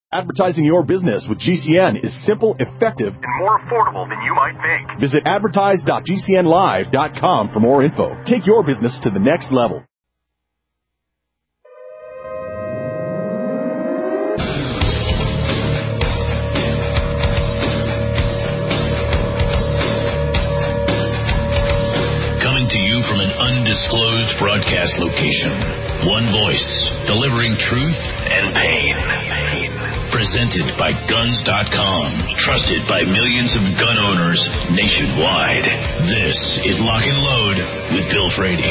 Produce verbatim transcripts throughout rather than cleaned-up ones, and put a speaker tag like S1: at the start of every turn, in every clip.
S1: Advertising your business with G C N is simple, effective,
S2: and more affordable than you might think.
S1: Visit advertise dot g c n live dot com for more info. Take your business to the next level.
S3: Coming to you from an undisclosed broadcast location. One voice, delivering truth and pain. Presented by guns dot com. Trusted by millions of gun owners nationwide. This is Lock and Load with Bill Frady.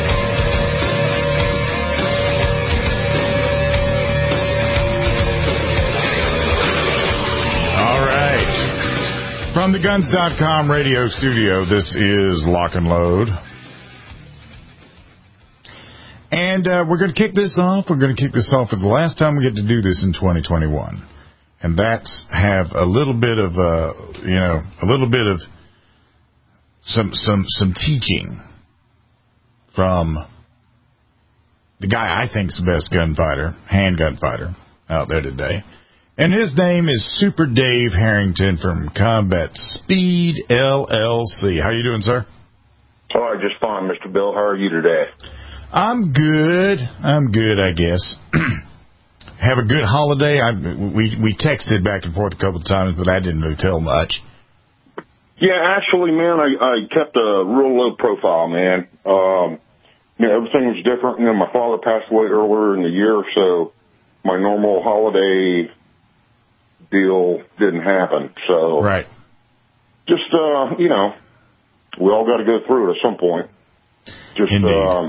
S4: All right. From the guns dot com radio studio, this is Lock and Load. And uh, we're going to kick this off. We're going to kick this off for the last time we get to do this in twenty twenty-one. And that's have a little bit of, uh, you know, a little bit of some some some teaching from the guy I think is the best gunfighter, handgun fighter out there today. And his name is Super Dave Harrington from Combat Speed L L C. How you doing, sir?
S5: All right, just fine, Mister Bill. How are you today?
S4: I'm good. I'm good, I guess. Have a good holiday. I, we we texted back and forth a couple of times, but I didn't really tell much.
S5: Yeah, actually, man, I, I kept a real low profile, man. Um, you know, everything was different. You know, my father passed away earlier in the year, so my normal holiday deal didn't happen. So,
S4: right.
S5: Just, uh, you know, we all got to go through it at some point. Just, um,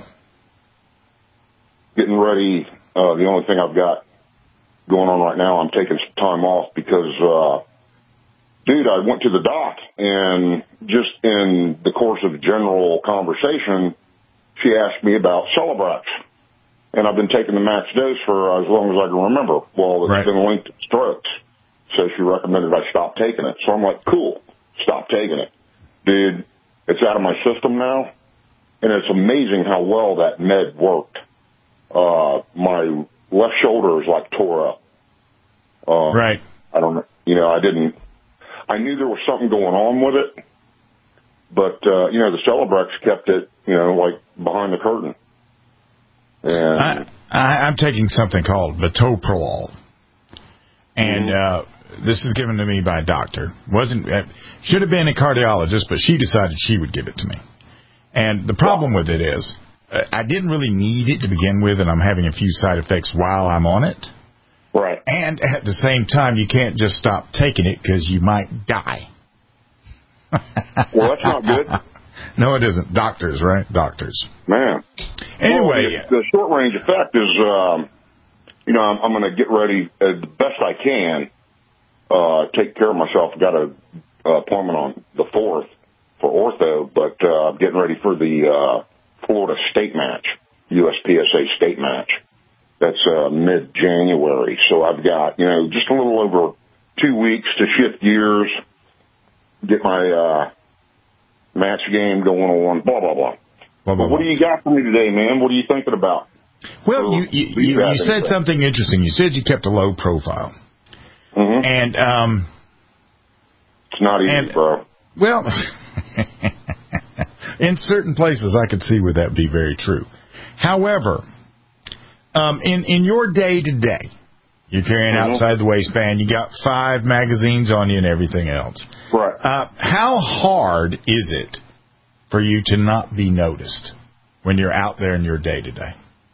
S5: getting ready. Uh, the only thing I've got going on right now, I'm taking some time off because, uh, dude, I went to the doc and just in the course of general conversation, she asked me about Celebrex. And I've been taking the max dose for as long as I can remember. Well, it's right. been linked to strokes. So she recommended I stop taking it. So I'm like, cool, stop taking it. Dude, it's out of my system now. And it's amazing how well that med worked. Uh, my left shoulder is like tore up. Uh,
S4: right.
S5: I don't know. You know, I didn't, I knew there was something going on with it, but, uh, you know, the Celebrex kept it, you know, like behind the curtain. And
S4: I, I, I'm taking something called metoprolol. And, mm-hmm. uh, this is given to me by a doctor. Wasn't, uh, should have been a cardiologist, but she decided she would give it to me. And the problem with it is, I didn't really need it to begin with, and I'm having a few side effects while I'm on it.
S5: Right.
S4: And at the same time, you can't just stop taking it because you might die.
S5: Well, that's not good.
S4: No, it isn't. Doctors, right? Doctors.
S5: Man.
S4: Anyway.
S5: Well, the, the short-range effect is, um, you know, I'm, I'm going to get ready as best I can, uh, take care of myself. I've got an appointment on the fourth for ortho, but uh, getting ready for the uh, Florida state match, U S P S A state match. That's uh, mid-January. So I've got, you know, just a little over two weeks to shift gears, get my uh, match game going on, blah, blah, blah. blah, blah what blah. do you got for me today, man? What are you thinking about?
S4: Well, you, you, you, you said something interesting. You said you kept a low profile.
S5: Mm-hmm.
S4: And, um...
S5: It's not easy,
S4: and,
S5: bro.
S4: Well... in certain places, I could see where that be very true. However, um, in, in your day-to-day, you're carrying mm-hmm. outside the waistband, you got five magazines on you and everything else.
S5: Right.
S4: Uh, how hard is it for you to not be noticed when you're out there in your day-to-day?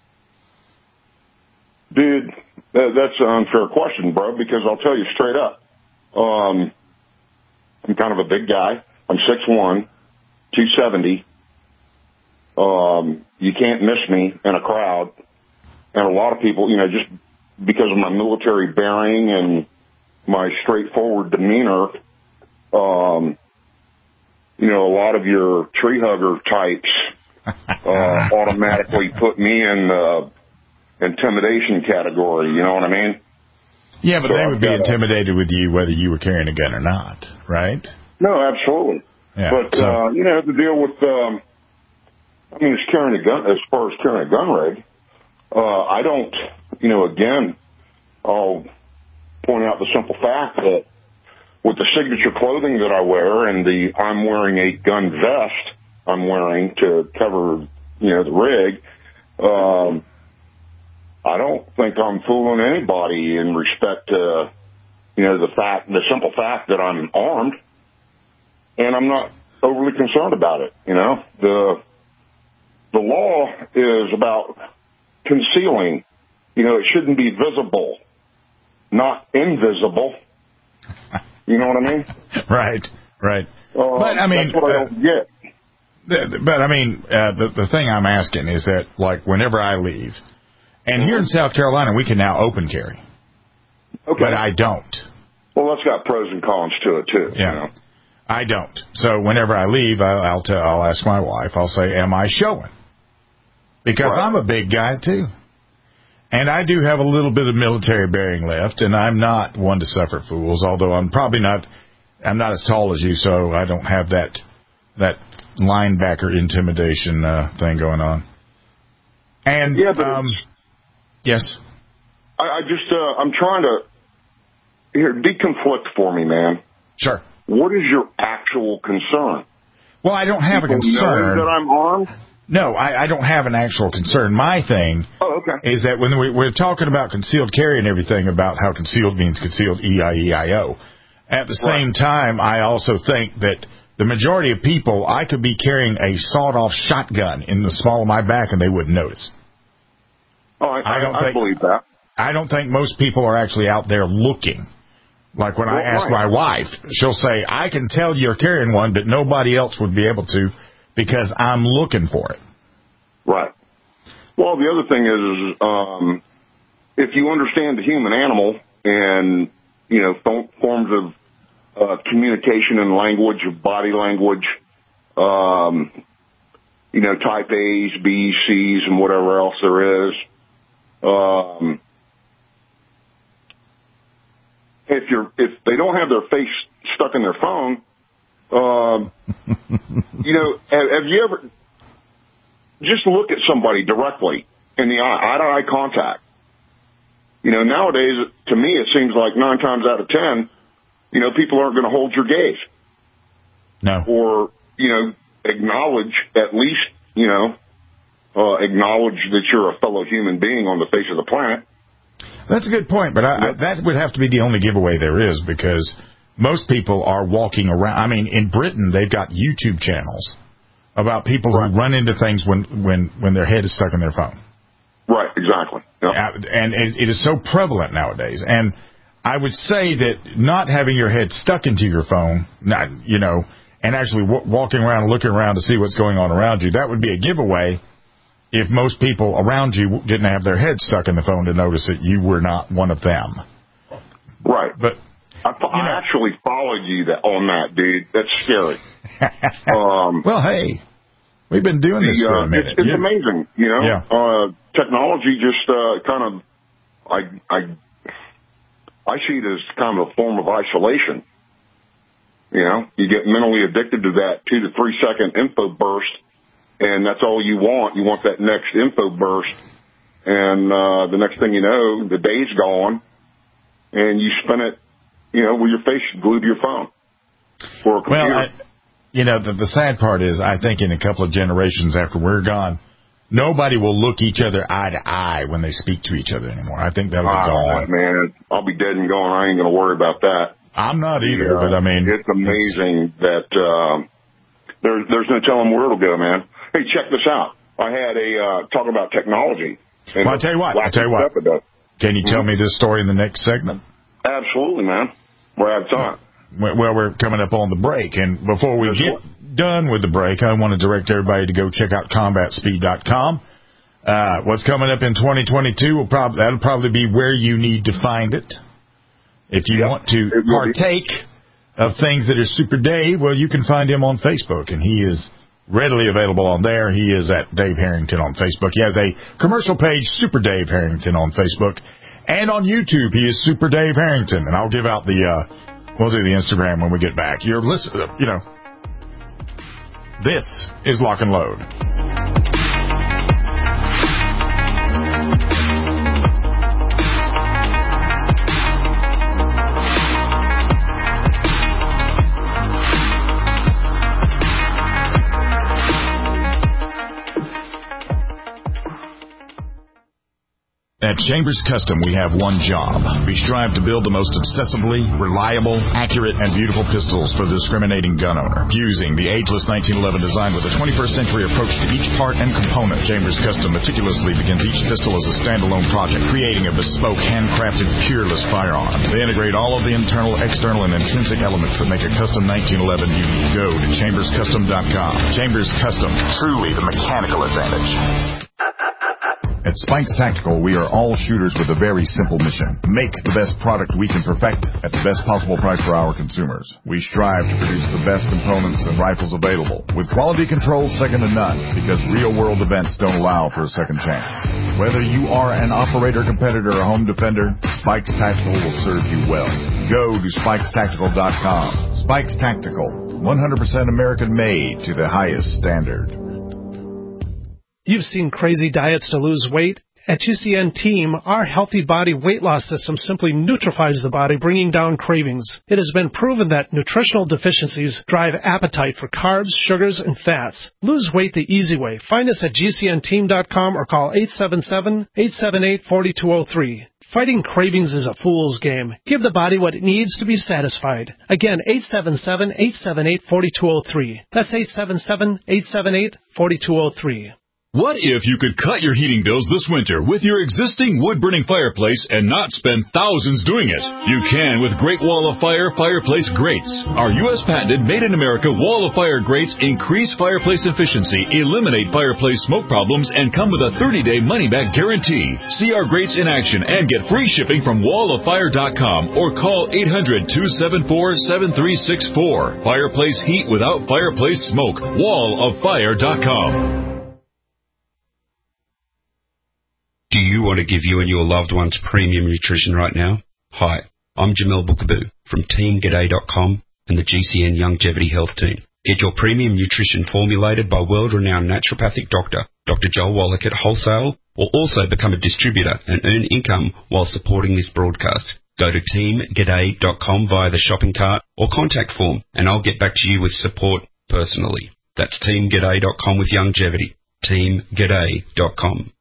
S5: Dude, that's an unfair question, bro, because I'll tell you straight up. Um, I'm kind of a big guy. I'm six one. two seventy. Um, you can't miss me in a crowd. And a lot of people, you know, just because of my military bearing and my straightforward demeanor, um, you know, a lot of your tree hugger types uh, automatically put me in the intimidation category. You know what I mean?
S4: Yeah, but
S5: so
S4: they would
S5: I've
S4: be
S5: got
S4: intimidated a, with you whether you were carrying a gun or not, right?
S5: No, absolutely.
S4: Yeah,
S5: but,
S4: so.
S5: uh, you know, the deal with, um, I mean, as carrying a gun, as far as carrying a gun rig, uh, I don't, you know, again, I'll point out the simple fact that with the signature clothing that I wear and the I'm wearing a gun vest I'm wearing to cover, you know, the rig, um, I don't think I'm fooling anybody in respect to, you know, the fact, the simple fact that I'm armed, and I'm not overly concerned about it. You know, the the law is about concealing. You know, it shouldn't be visible, not invisible. You know what I mean?
S4: Right, right.
S5: Uh,
S4: but I mean,
S5: that's what I
S4: uh,
S5: don't get.
S4: The, but I mean, uh, the the thing I'm asking is that, like, whenever I leave, and here in South Carolina we can now open carry,
S5: Okay.
S4: but I don't.
S5: Well, that's got pros and cons to it too.
S4: Yeah,
S5: You know?
S4: I don't. So whenever I leave, I, I'll tell, I'll ask my wife. I'll say, "Am I showing?" Because
S5: Right.
S4: I'm a big guy too, and I do have a little bit of military bearing left, and I'm not one to suffer fools. Although I'm probably not, I'm not as tall as you, so I don't have that that linebacker intimidation uh, thing going on. And
S5: Yeah, but
S4: um, yes,
S5: I, I just uh, I'm trying to here deconflict for me, man.
S4: sure.
S5: What is your actual concern?
S4: Well, I don't have
S5: People
S4: a concern.
S5: knowing that I'm armed?
S4: No, I, I don't have an actual concern. My thing
S5: Oh, okay.
S4: is that when we, we're talking about concealed carry and everything, about how concealed means concealed, E I E I O. At the
S5: Right.
S4: same time, I also think that the majority of people, I could be carrying a sawed-off shotgun in the small of my back and they wouldn't notice.
S5: Oh, I,
S4: I
S5: I,
S4: don't
S5: I
S4: think-
S5: believe that.
S4: I don't think most people are actually out there looking. Like when I
S5: Well,
S4: ask
S5: right.
S4: my wife, she'll say, I can tell you're carrying one, but nobody else would be able to because I'm looking for it.
S5: Right. Well, the other thing is, is um, if you understand the human animal and, you know, th- forms of uh, communication and language, of body language, um, you know, type A's, B's, C's, and whatever else there is, um, if you're, if they don't have their face stuck in their phone, um, you know, have, have you ever just look at somebody directly in the eye, eye to eye contact? You know, nowadays, to me, it seems like nine times out of ten, you know, people aren't going to hold your gaze.
S4: No.
S5: Or, you know, acknowledge, at least, you know, uh, acknowledge that you're a fellow human being on the face of the planet.
S4: That's a good point, but I, I, that would have to be the only giveaway there is, because most people are walking around. I mean, in Britain, they've got YouTube channels about people
S5: Right.
S4: who run into things when, when, when their head is stuck in their phone.
S5: Right, exactly. Yep.
S4: Uh, And it, it is so prevalent nowadays. And I would say that not having your head stuck into your phone, not, you know, and actually w- walking around and looking around to see what's going on around you, that would be a giveaway if most people around you didn't have their head stuck in the phone to notice that you were not one of them.
S5: Right.
S4: But
S5: I, fo- I
S4: you know.
S5: actually followed you that, on that, dude. That's scary. um,
S4: well, hey, we've been doing this
S5: the,
S4: for
S5: uh,
S4: a minute.
S5: It's, it's
S4: You-
S5: amazing, you know.
S4: Yeah.
S5: Uh, technology just uh, kind of, I, I, I see it as kind of a form of isolation. You know, you get mentally addicted to that two to three second info burst, and that's all you want. You want that next info burst, and uh, the next thing you know, the day's gone, and you spend it, you know, with your face glued to your phone or a computer.
S4: Well, I, you know, the, the sad part is, I think in a couple of generations after we're gone, nobody will look each other eye to eye when they speak to each other anymore. I think that'll be
S5: I don't know,
S4: gone.
S5: man. I'll be dead and gone. I ain't going to worry about that.
S4: I'm not either,
S5: Yeah,
S4: but I mean,
S5: it's amazing that um, there's there's no telling where it'll go, man. Hey, check this out. I had a uh, talk about technology. And
S4: Well, I'll tell you what. I'll tell you what.
S5: It does.
S4: Can you tell me this story in the next segment?
S5: Absolutely, man. We're out of time.
S4: Well, we're coming up on the break, and before we
S5: Yes,
S4: get
S5: sir.
S4: done with the break, I want to direct everybody to go check out combat speed dot com. Uh, what's coming up in twenty twenty-two will probably that'll probably be where you need to find it. If you
S5: Yep,
S4: want to
S5: it will be.
S4: partake of things that are Super Dave, well, you can find him on Facebook, and he is readily available on there. He is at Dave Harrington on Facebook. He has a commercial page, Super Dave Harrington, on Facebook. And on YouTube, he is Super Dave Harrington. And I'll give out the, uh, we'll do the Instagram when we get back. You're listening, you know, this is Lock and Load. At Chambers Custom, we have one job. We strive to build the most obsessively, reliable, accurate, and beautiful pistols for the discriminating gun owner. Fusing the ageless nineteen eleven design with a twenty-first century approach to each part and component, Chambers Custom meticulously begins each pistol as a standalone project, creating a bespoke, handcrafted, peerless firearm. They integrate all of the internal, external, and intrinsic elements that make a custom nineteen eleven unique. Go to chambers custom dot com. Chambers Custom, truly the mechanical advantage. At Spikes Tactical, we are all shooters with a very simple mission. Make the best product we can perfect at the best possible price for our consumers. We strive to produce the best components and rifles available, with quality control second to none, because real-world events don't allow for a second chance. Whether you are an operator, competitor, or home defender, Spikes Tactical will serve you well. Go to spikes tactical dot com. Spikes Tactical, one hundred percent American-made to the highest standard.
S6: You've seen crazy diets to lose weight. At G C N Team, our healthy body weight loss system simply neutralizes the body, bringing down cravings. It has been proven that nutritional deficiencies drive appetite for carbs, sugars, and fats. Lose weight the easy way. Find us at G C N team dot com or call eight seven seven, eight seven eight, four two zero three. Fighting cravings is a fool's game. Give the body what it needs to be satisfied. Again, eight seven seven, eight seven eight, four two zero three. That's eight seven seven, eight seven eight, four two zero three.
S7: What if you could cut your heating bills this winter with your existing wood-burning fireplace and not spend thousands doing it? You can with Great Wall of Fire fireplace grates. Our U S patented made-in-America Wall of Fire grates increase fireplace efficiency, eliminate fireplace smoke problems, and come with a thirty-day money-back guarantee. See our grates in action and get free shipping from wall of fire dot com or call eight hundred, two seven four, seven three six four. Fireplace heat without fireplace smoke. wall of fire dot com.
S8: Do you want to give you and your loved ones premium nutrition right now? Hi, I'm Jamel Bookaboo from team g'day dot com and the G C N Longevity Health Team. Get your premium nutrition formulated by world-renowned naturopathic doctor, Doctor Joel Wallach at wholesale, or also become a distributor and earn income while supporting this broadcast. Go to team g'day dot com via the shopping cart or contact form, and I'll get back to you with support personally. That's team g'day dot com with longevity. team g'day dot com.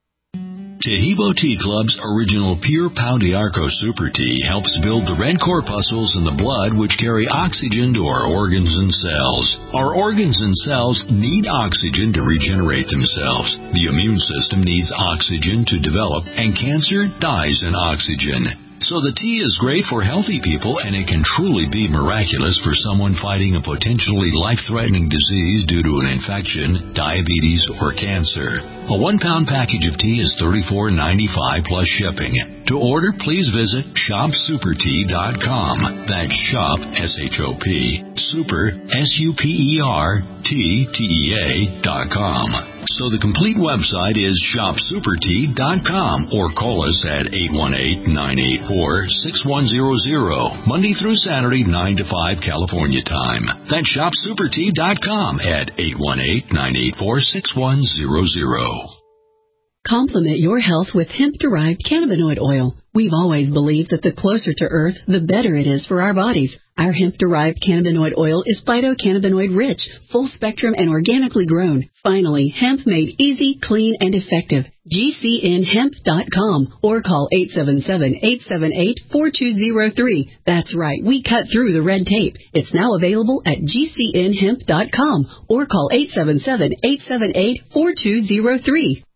S3: Tehibo Tea Club's original Pure Pau d'Arco Super Tea helps build the red corpuscles in the blood which carry oxygen to our organs and cells. Our organs and cells need oxygen to regenerate themselves. The immune system needs oxygen to develop, and cancer dies in oxygen. So the tea is great for healthy people, and it can truly be miraculous for someone fighting a potentially life-threatening disease due to an infection, diabetes, or cancer. A one-pound package of tea is thirty-four ninety-five plus shipping. To order, please visit shop super tea dot com. That's shop, S H O P, super, S U P E R, T, T E A, dot com. So the complete website is shop super tea dot com or call us at eight one eight, nine eight four, six one zero zero, Monday through Saturday, nine to five California time. That's shop super tea dot com at eight one eight, nine eight four, six one zero zero.
S9: Complement your health with hemp-derived cannabinoid oil. We've always believed that the closer to Earth, the better it is for our bodies. Our hemp-derived cannabinoid oil is phytocannabinoid-rich, full-spectrum, and organically grown. Finally, hemp made easy, clean, and effective. G C N hemp dot com or call eight seven seven, eight seven eight, four two zero three. That's right, we cut through the red tape. It's now available at G C N hemp dot com or call eight seven seven, eight seven eight, four two zero three.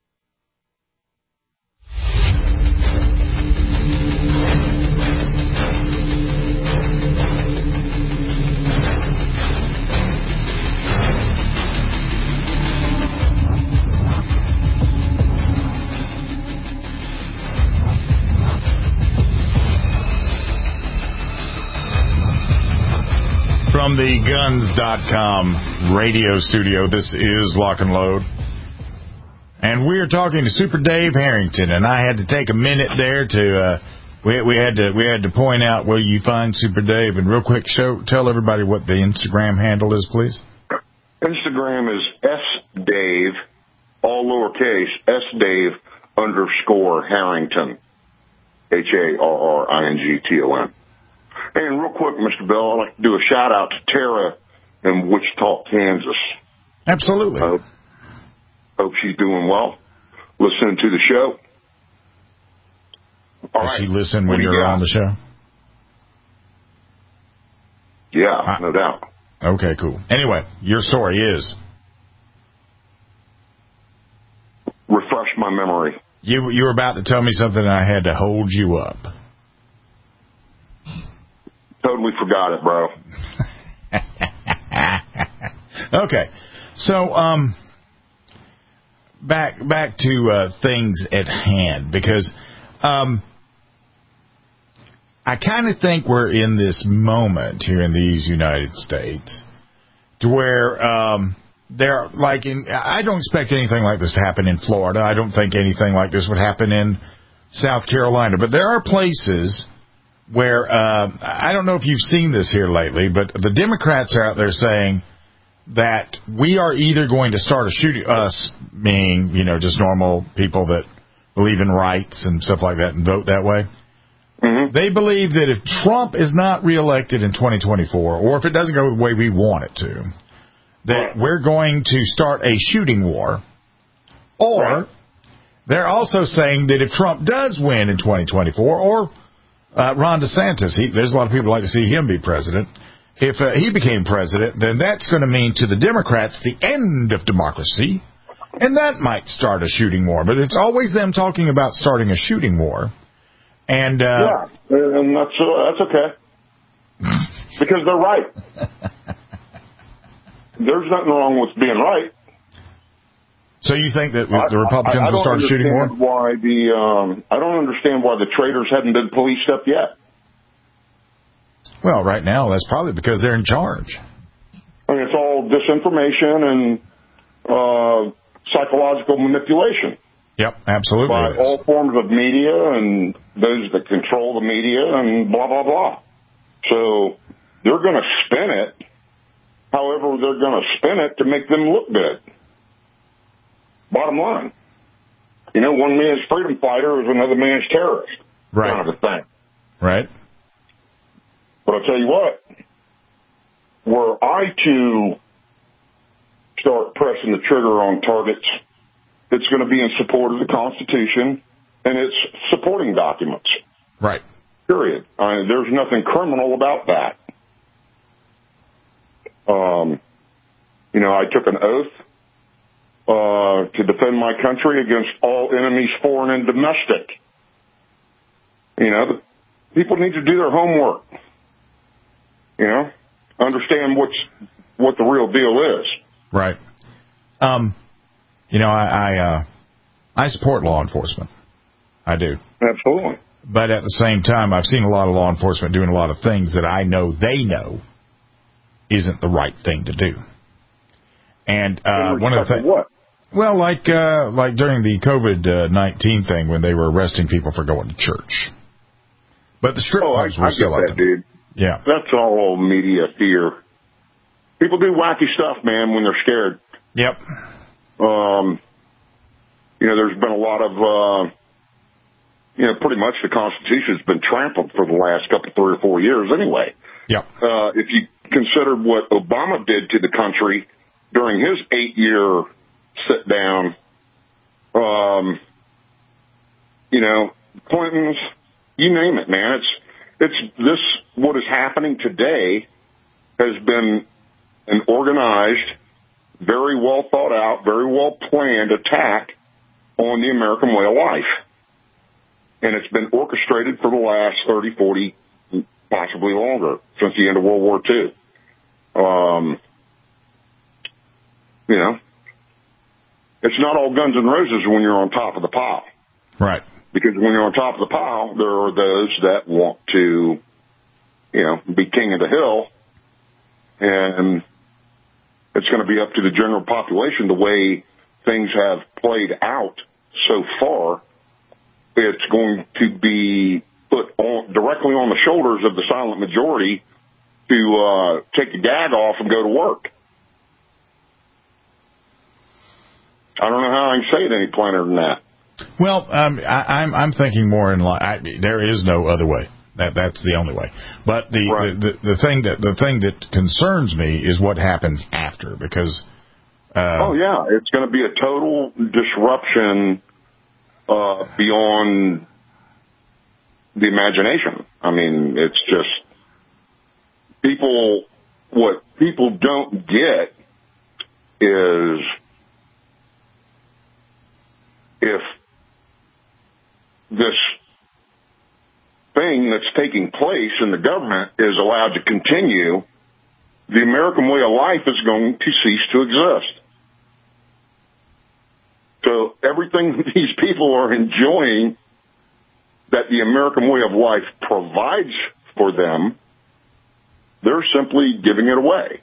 S4: From the guns dot com radio studio, this is Lock and Load. And we're talking to Super Dave Harrington, and I had to take a minute there to, uh, we, we had to we had to point out where you find Super Dave. And real quick, show tell everybody what the Instagram handle is, please.
S5: Instagram is S Dave, all lowercase, S Dave underscore Harrington, H A R R I N G T O N. And real quick, Mister Bell, I'd like to do a shout-out to Tara in Wichita, Kansas.
S4: Absolutely.
S5: I hope, hope she's doing well, listening to the show. All
S4: Does
S5: right.
S4: she listen when
S5: What do you
S4: you're
S5: got?
S4: on the show?
S5: Yeah,
S4: I,
S5: no doubt.
S4: Okay, cool. Anyway, your story is?
S5: Refresh my memory.
S4: You you were about to tell me something and I had to hold you up.
S5: Totally forgot it, bro.
S4: Okay. So, um, back back to uh, things at hand, because um, I kind of think we're in this moment here in these United States to where um, they're like in. I don't expect anything like this to happen in Florida. I don't think anything like this would happen in South Carolina. But there are places where uh, I don't know if you've seen this here lately, but the Democrats are out there saying that we are either going to start a shooting, us being, you know, just normal people that believe in rights and stuff like that and vote that way.
S5: Mm-hmm.
S4: They believe that if Trump is not reelected in twenty twenty-four, or if it doesn't go the way we want it to, that
S5: right.
S4: we're going to start a shooting war. Or right. they're also saying that if Trump does win in twenty twenty-four, or uh, Ron DeSantis, he, there's a lot of people who like to see him be president. If uh, he became president, then that's going to mean to the Democrats the end of democracy, and that might start a shooting war. But it's always them talking about starting a shooting war. And uh,
S5: yeah, and that's uh, that's okay because they're right. There's nothing wrong with being right.
S4: So you think that the Republicans
S5: I, I, I
S4: will start a shooting war?
S5: Why the um, I don't understand why the traitors hadn't been policed up yet.
S4: Well, right now that's probably because they're in charge.
S5: I mean, it's all disinformation and uh, psychological manipulation.
S4: Yep, absolutely.
S5: By all forms of media and those that control the media and blah, blah, blah. So they're going to spin it however they're going to spin it to make them look good. Bottom line. You know, one man's freedom fighter is another man's terrorist.
S4: Right.
S5: Kind of a thing.
S4: Right.
S5: But I'll tell you what, were I to start pressing the trigger on targets, it's going to be in support of the Constitution and its supporting documents.
S4: Right.
S5: Period. I mean, there's nothing criminal about that. Um, you know, I took an oath uh, to defend my country against all enemies, foreign and domestic. You know, the people need to do their homework. You know, understand what's what the real deal is.
S4: Right. Um, you know, I I, uh, I support law enforcement. I do.
S5: Absolutely.
S4: But at the same time, I've seen a lot of law enforcement doing a lot of things that I know they know isn't the right thing to do. And uh, one of the things,
S5: what?
S4: Well, like uh, like during the COVID nineteen thing when they were arresting people for going to church. But the strip
S5: oh,
S4: clubs
S5: I,
S4: were
S5: I
S4: still
S5: get
S4: out
S5: that,
S4: there.
S5: dude.
S4: Yeah.
S5: That's all media fear. People do wacky stuff, man, when they're scared.
S4: Yep.
S5: Um, you know, there's been a lot of, uh, you know, pretty much the Constitution's been trampled for the last couple, three or four years anyway.
S4: Yep.
S5: Uh, if you consider what Obama did to the country during his eight-year sit-down, um, you know, Clinton's, you name it, man. It's, it's this, what is happening today has been an organized, very well thought out, very well planned attack on the American way of life. And it's been orchestrated for the last thirty, forty, possibly longer, since the end of World War Two. Um, you know, it's not all guns and roses when you're on top of the pile.
S4: Right.
S5: Because when you're on top of the pile, there are those that want to, you know, be king of the hill. And it's going to be up to the general population the way things have played out so far. It's going to be put on, directly on the shoulders of the silent majority to uh, take the gag off and go to work. I don't know how I can say it any plainer than that.
S4: Well, um, I, I'm I'm thinking more in like there is no other way. That that's the only way. But the,
S5: right.
S4: the, the the thing that the thing that concerns me is what happens after, because. Uh,
S5: oh yeah, it's going to be a total disruption uh, beyond the imagination. I mean, it's just people, what people don't get is if this thing that's taking place in the government is allowed to continue, the American way of life is going to cease to exist. So everything these people are enjoying that the American way of life provides for them, they're simply giving it away.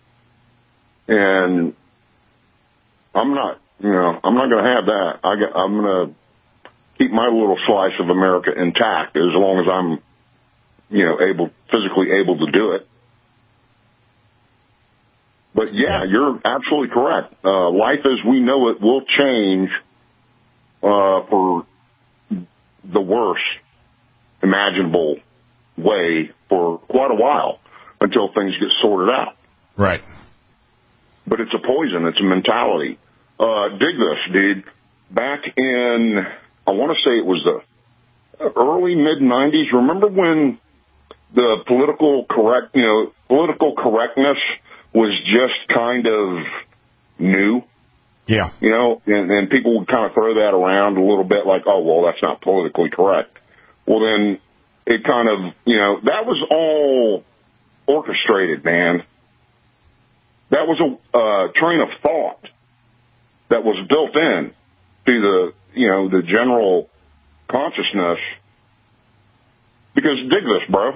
S5: And I'm not, you know, I'm not going to have that. I got, I'm going to keep my little slice of America intact as long as I'm, you know, able, physically able to do it. But yeah, you're absolutely correct. Uh, life as we know it will change, uh, for the worst imaginable way for quite a while until things get sorted out.
S4: Right.
S5: But it's a poison. It's a mentality. Uh, dig this, dude. Back in, I want to say it was the early mid nineties. Remember when the political correct, you know, political correctness was just kind of new?
S4: Yeah.
S5: You know, and, and people would kind of throw that around a little bit like, oh, well, that's not politically correct. Well, then it kind of, you know, that was all orchestrated, man. That was a uh, train of thought that was built in to the, you know, the general consciousness. Because dig this, bro.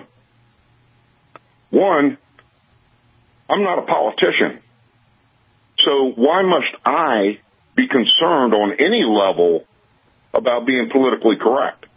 S5: One, I'm not a politician. So why must I be concerned on any level about being politically correct?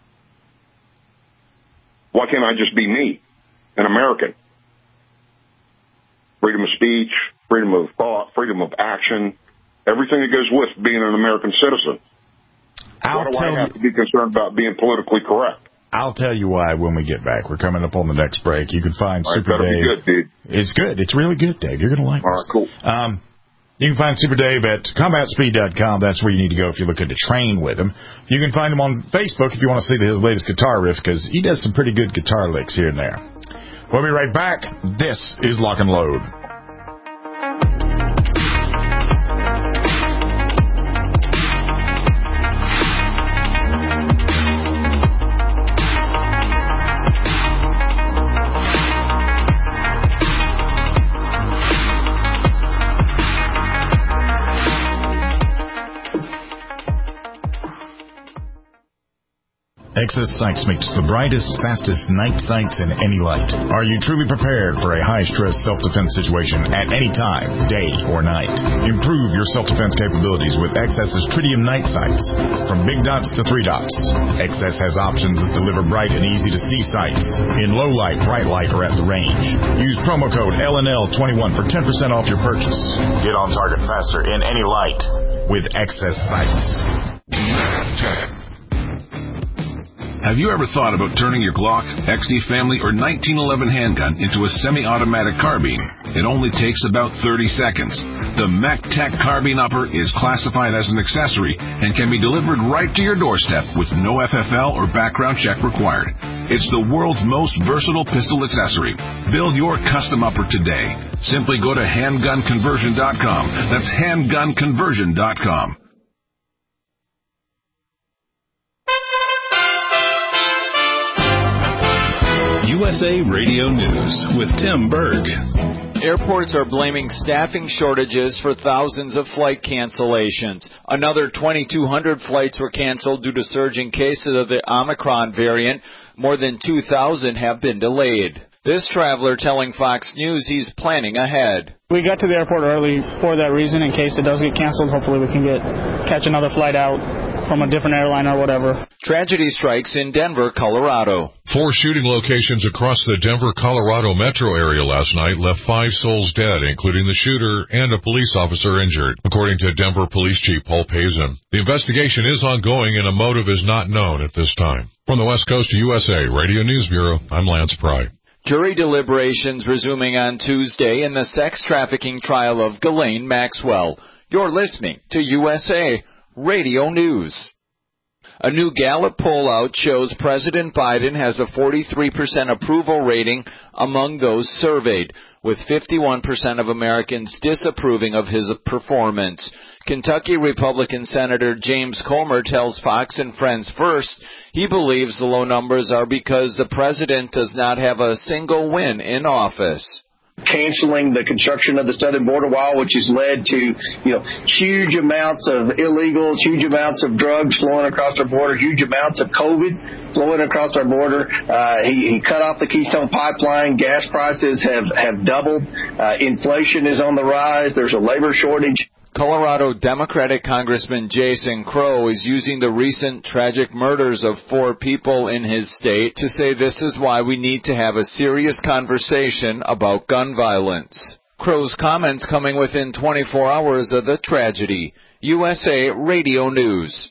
S5: Why can't I just be me, an American? Freedom of speech, freedom of thought, freedom of action, everything that goes with being an American citizen.
S4: I'll
S5: Why do
S4: tell
S5: I have
S4: you,
S5: to be concerned about being politically correct?
S4: I'll tell you why when we get back. We're coming up on the next break. You can find
S5: All right,
S4: Super
S5: that'll
S4: Dave.
S5: be good, dude.
S4: It's good. It's really good, Dave. You're going to like
S5: All
S4: this.
S5: right, cool.
S4: Um, you can find Super Dave at combat speed dot com. That's where you need to go if you're looking to train with him. You can find him on Facebook if you want to see his latest guitar riff, because he does some pretty good guitar licks here and there. We'll be right back. This is Lock and Load. Excess Sights makes the brightest, fastest night sights in any light. Are you truly prepared for a high-stress self-defense situation at any time, day or night? Improve your self-defense capabilities with Excess's Tritium night sights. From big dots to three dots, Excess has options that deliver bright and easy-to-see sights in low light, bright light, or at the range. Use promo code L N L twenty-one for ten percent off your purchase. Get on target faster in any light with Excess Sights.
S10: Have you ever thought about turning your Glock, X D Family, or nineteen eleven handgun into a semi-automatic carbine? It only takes about thirty seconds. The MacTech Carbine Upper is classified as an accessory and can be delivered right to your doorstep with no F F L or background check required. It's the world's most versatile pistol accessory. Build your custom upper today. Simply go to handgun conversion dot com. That's handgun conversion dot com.
S3: U S A Radio News with Tim Berg.
S11: Airports are blaming staffing shortages for thousands of flight cancellations. Another twenty-two hundred flights were canceled due to surging cases of the Omicron variant. More than two thousand have been delayed. This traveler telling Fox News he's planning ahead.
S12: We got to the airport early for that reason, in case it does get canceled. Hopefully we can get catch another flight out from a different airline or whatever.
S11: Tragedy strikes in Denver, Colorado.
S13: Four shooting locations across the Denver, Colorado metro area last night left five souls dead, including the shooter and a police officer injured, according to Denver Police Chief Paul Pazin. The investigation is ongoing and a motive is not known at this time. From the West Coast to U S A Radio News Bureau, I'm Lance Pry.
S11: Jury deliberations resuming on Tuesday in the sex trafficking trial of Ghislaine Maxwell. You're listening to U S A Radio News. A new Gallup poll out shows President Biden has a forty-three percent approval rating among those surveyed, with fifty-one percent of Americans disapproving of his performance. Kentucky Republican Senator James Comer tells Fox and Friends First he believes the low numbers are because the president does not have a single win in office.
S14: Canceling the construction of the southern border wall, which has led to, you know, huge amounts of illegals, huge amounts of drugs flowing across our border, huge amounts of COVID flowing across our border. Uh, he, he cut off the Keystone Pipeline. Gas prices have, have doubled. Uh, inflation is on the rise. There's a labor shortage.
S11: Colorado Democratic Congressman Jason Crow is using the recent tragic murders of four people in his state to say this is why we need to have a serious conversation about gun violence. Crow's comments coming within twenty-four hours of the tragedy. U S A Radio News.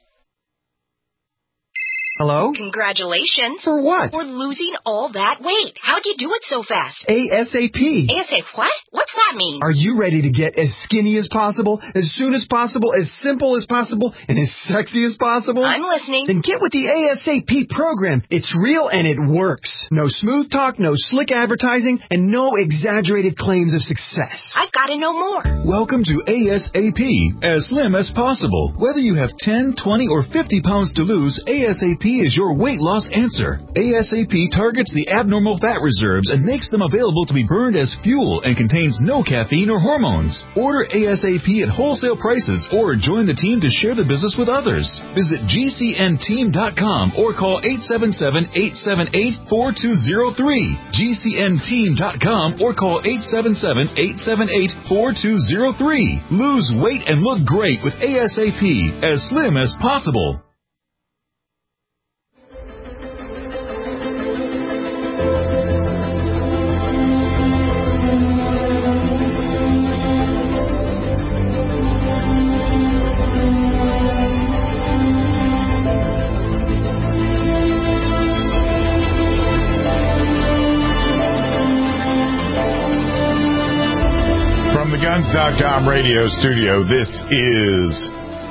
S15: Hello?
S16: Congratulations.
S15: For what?
S16: For losing all that weight. How'd you do it so fast?
S15: ASAP.
S16: ASAP what? What's that mean?
S15: Are you ready to get as skinny as possible, as soon as possible, as simple as possible, and as sexy as possible?
S16: I'm listening.
S15: Then get with the ASAP program. It's real and it works. No smooth talk, no slick advertising, and no exaggerated claims of success.
S16: I've got to know more.
S17: Welcome to ASAP, as slim as possible. Whether you have ten, twenty, or fifty pounds to lose, ASAP is your weight loss answer. ASAP targets the abnormal fat reserves and makes them available to be burned as fuel and contains no caffeine or hormones. Order ASAP at wholesale prices or join the team to share the business with others. Visit G C N team dot com or call eight seven seven, eight seven eight, four two zero three. G C N team dot com or call eight seven seven, eight seven eight, four two zero three. Lose weight and look great with ASAP, as slim as possible.
S4: Guns dot com radio studio. This is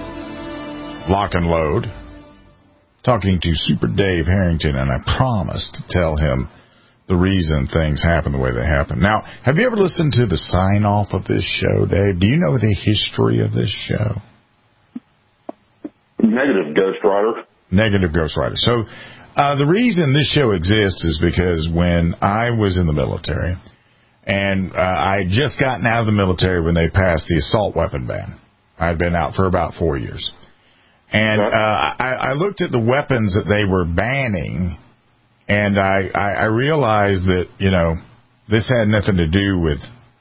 S4: Lock and Load. Talking to Super Dave Harrington, and I promised to tell him the reason things happen the way they happen. Now, have you ever listened to the sign-off of this show, Dave? Do you know the history of this show?
S5: Negative, Ghost Rider.
S4: Negative, Ghost Rider. So, uh, the reason this show exists is because when I was in the military, and uh, I had just gotten out of the military when they passed the assault weapon ban. I had been out for about four years. And uh, I, I looked at the weapons that they were banning, and I, I, I realized that, you know, this had nothing to do with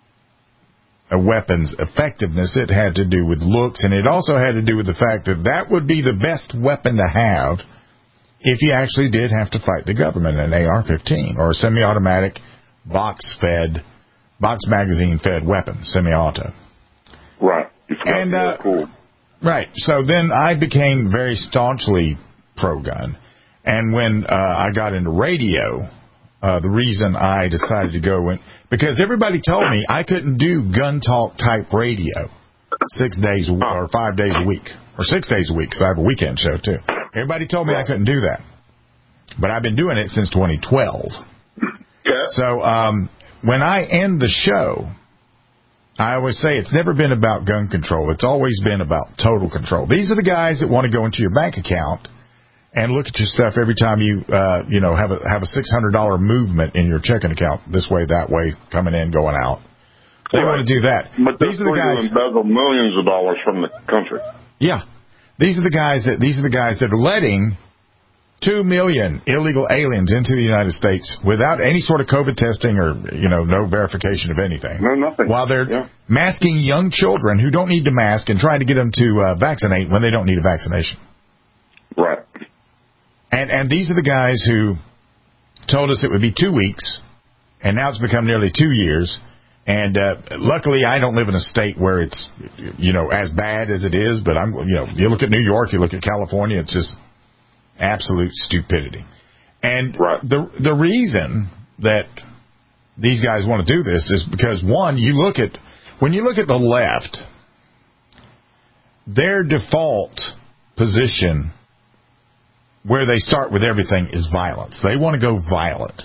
S4: a weapon's effectiveness. It had to do with looks, and it also had to do with the fact that that would be the best weapon to have if you actually did have to fight the government, an A R fifteen or a semi-automatic box-fed box magazine fed weapon, semi-auto.
S5: Right.
S4: And uh,
S5: cool.
S4: Right. So then I became very staunchly pro-gun. And when uh, I got into radio, uh, the reason I decided to go in, because everybody told me I couldn't do gun talk type radio six days or five days a week, or six days a week, because I have a weekend show too. Everybody told me I couldn't do that. But I've been doing it since twenty twelve.
S5: Yeah.
S4: So, um, when I end the show, I always say it's never been about gun control. It's always been about total control. These are the guys that want to go into your bank account and look at your stuff every time you, uh, you know, have a have a six hundred dollars movement in your checking account, this way, that way, coming in, going out. They right. want to do that.
S5: But
S4: these are the guys
S5: who embezzle millions of dollars from the country.
S4: Yeah, these are the guys that these are the guys that are letting Two million illegal aliens into the United States without any sort of COVID testing or, you know, no verification of anything.
S5: No, nothing.
S4: While they're
S5: yeah.
S4: masking young children who don't need to mask and trying to get them to uh, vaccinate when they don't need a vaccination.
S5: Right.
S4: And and these are the guys who told us it would be two weeks, and now it's become nearly two years. And uh, luckily, I don't live in a state where it's, you know, as bad as it is. But I'm, you know, you look at New York, you look at California, it's just absolute stupidity. And
S5: right.
S4: the the reason that these guys want to do this is because, one, you look at when you look at the left, their default position where they start with everything is violence. They want to go violent.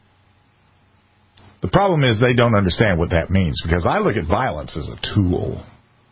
S4: The problem is they don't understand what that means, because I look at violence as a tool.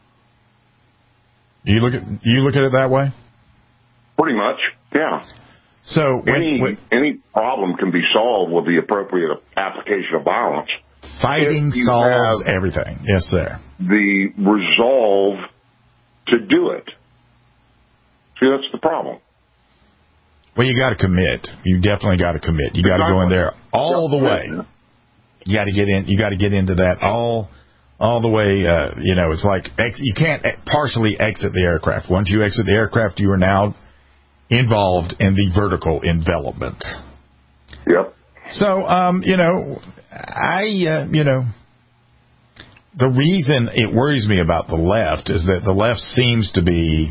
S4: You look at you look at it that way?
S5: Pretty much, yeah.
S4: So when,
S5: any
S4: when,
S5: any problem can be solved with the appropriate application of violence.
S4: Fighting solves everything. Yes, sir.
S5: The resolve to do it. See, that's the problem.
S4: Well, you got to commit. You definitely got to commit. You got to go in there all the way. You got to get in. You got to get into that all, all the way. Uh, you know, it's like ex, you can't partially exit the aircraft. Once you exit the aircraft, you are now involved in the vertical envelopment.
S5: Yep.
S4: So, um, you know, I, uh, you know, the reason it worries me about the left is that the left seems to be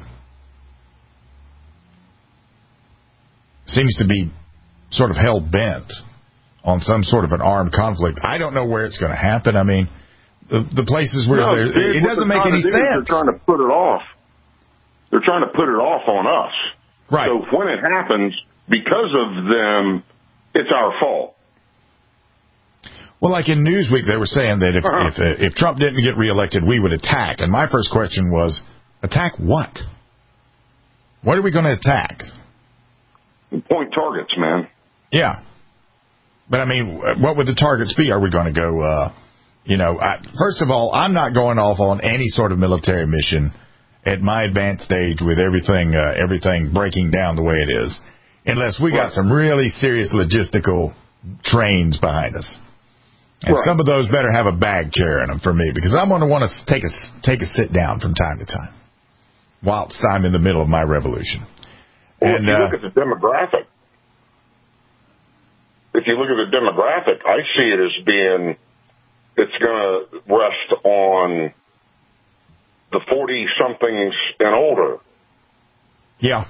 S4: seems to be sort of hell bent on some sort of an armed conflict. I don't know where it's going to happen. I mean, the the places where
S5: no,
S4: there, it doesn't make any sense.
S5: They're trying to put it off. They're trying to put it off on us.
S4: Right.
S5: So when it happens, because of them, it's our fault.
S4: Well, like in Newsweek, they were saying that if
S5: uh-huh.
S4: if, uh, if Trump didn't get reelected, we would attack. And my first question was, attack what? What are we going to attack?
S5: Point targets, man.
S4: Yeah. But, I mean, what would the targets be? Are we going to go, uh, you know, I, first of all, I'm not going off on any sort of military mission at my advanced stage with everything uh, everything breaking down the way it is, unless we got some really serious logistical trains behind us. And right. Some of those better have a bag chair in them for me, because I'm going to want to take a, take a sit down from time to time whilst I'm in the middle of my revolution.
S5: Well,
S4: and,
S5: if you
S4: uh,
S5: look at the demographic, if you look at the demographic, I see it as being, it's going to rest on the forty-somethings and older.
S4: Yeah.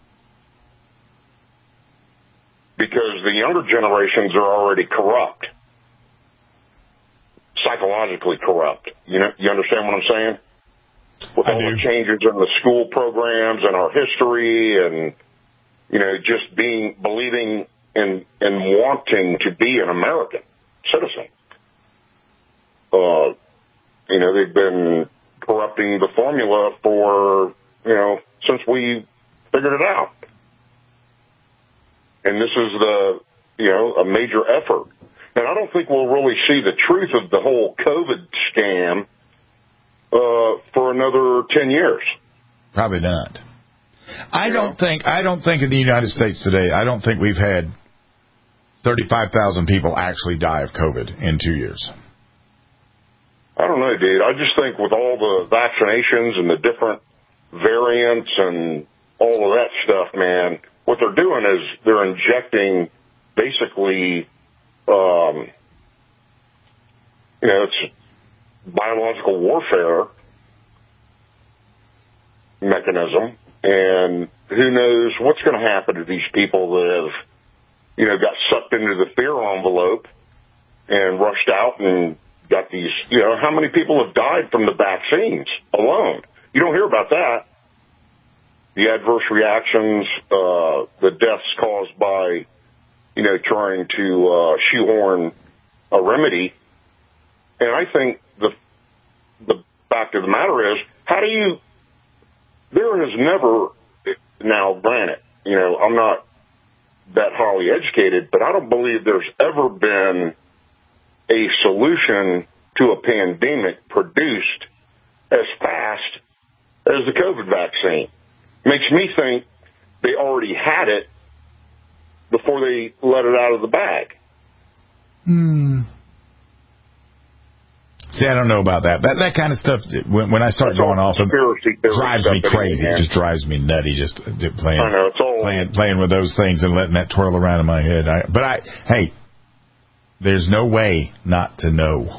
S5: Because the younger generations are already corrupt. Psychologically corrupt. You know, you understand what I'm saying? With
S4: I
S5: all
S4: do.
S5: the changes in the school programs and our history, and, you know, just being, believing in, in wanting to be an American citizen. Uh, you know, they've been corrupting the formula for, you know, since we figured it out. And this is the, you know, a major effort. And I don't think we'll really see the truth of the whole COVID scam uh, for another ten years.
S4: Probably not. I you don't know? think, I don't think in the United States today, I don't think we've had thirty-five thousand people actually die of COVID in two years.
S5: I don't know, dude. I just think with all the vaccinations and the different variants and all of that stuff, man, what they're doing is they're injecting basically, um, you know, it's biological warfare mechanism, and who knows what's going to happen to these people that have, you know, got sucked into the fear envelope and rushed out and got these, you know, how many people have died from the vaccines alone? You don't hear about that. The adverse reactions, uh, the deaths caused by, you know, trying to uh, shoehorn a remedy. And I think the the fact of the matter is, how do you, there has never, now granted, you know, I'm not that highly educated, but I don't believe there's ever been a solution to a pandemic produced as fast as the COVID vaccine. Makes me think they already had it before they let it out of the bag.
S4: Hmm. See, I don't know about that. That that kind of stuff, when, when I start
S5: That's
S4: going off, it drives me crazy.
S5: Man.
S4: It just drives me nutty just playing,
S5: I know, it's all
S4: playing, playing with those things and letting that twirl around in my head. I, but, I, hey, there's no way not to know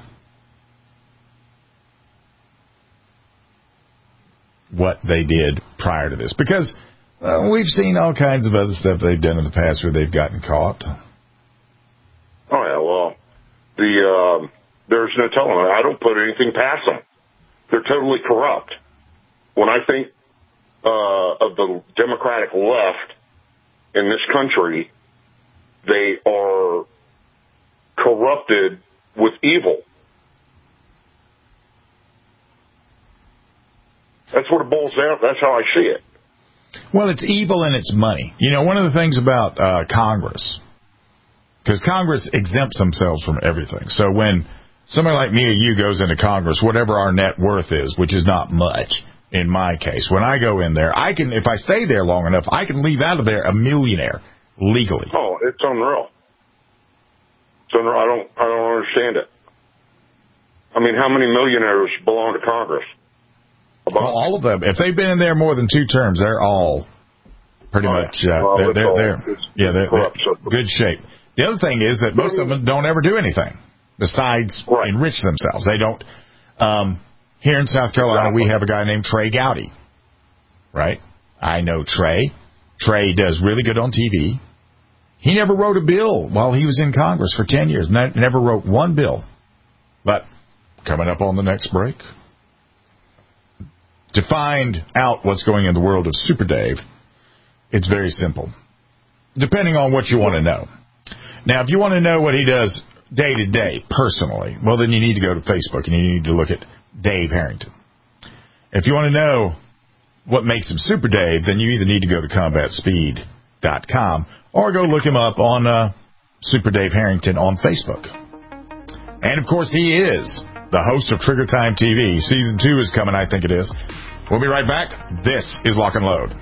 S4: what they did prior to this. Because uh, we've seen all kinds of other stuff they've done in the past where they've gotten caught.
S5: Oh, yeah, well, the... Uh, there's no telling. I don't put anything past them. They're totally corrupt. When I think uh, of the Democratic left, in this country, they are corrupted with evil. That's what it boils down. That's how I see it.
S4: Well, it's evil and it's money. You know, one of the things about uh, Congress, because Congress exempts themselves from everything. So when somebody like me or you goes into Congress, whatever our net worth is, which is not much in my case, when I go in there, I can, if I stay there long enough, I can leave out of there a millionaire legally.
S5: Oh, it's unreal. It's unreal. I don't, I don't understand it. I mean, how many millionaires belong to Congress?
S4: Well, all of them. If they've been in there more than two terms, they're all pretty
S5: right.
S4: much, uh,
S5: well,
S4: they're, they're,
S5: all,
S4: they're yeah, they're, they're good shape. The other thing is that most of them don't ever do anything besides right. enrich themselves. They don't. Um, here in South Carolina, exactly. we have a guy named Trey Gowdy, right? I know Trey. Trey does really good on T V. He never wrote a bill while he was in Congress for ten years. Ne- never wrote one bill. But coming up on the next break, to find out what's going in the world of Super Dave, it's very simple, depending on what you want to know. Now, if you want to know what he does day to day, personally, well, then you need to go to Facebook and you need to look at Dave Harrington. If you want to know what makes him Super Dave, then you either need to go to combat speed dot com or go look him up on uh, Super Dave Harrington on Facebook. And, of course, he is the host of Trigger Time T V. Season two is coming, I think it is. We'll be right back. This is Lock and Load.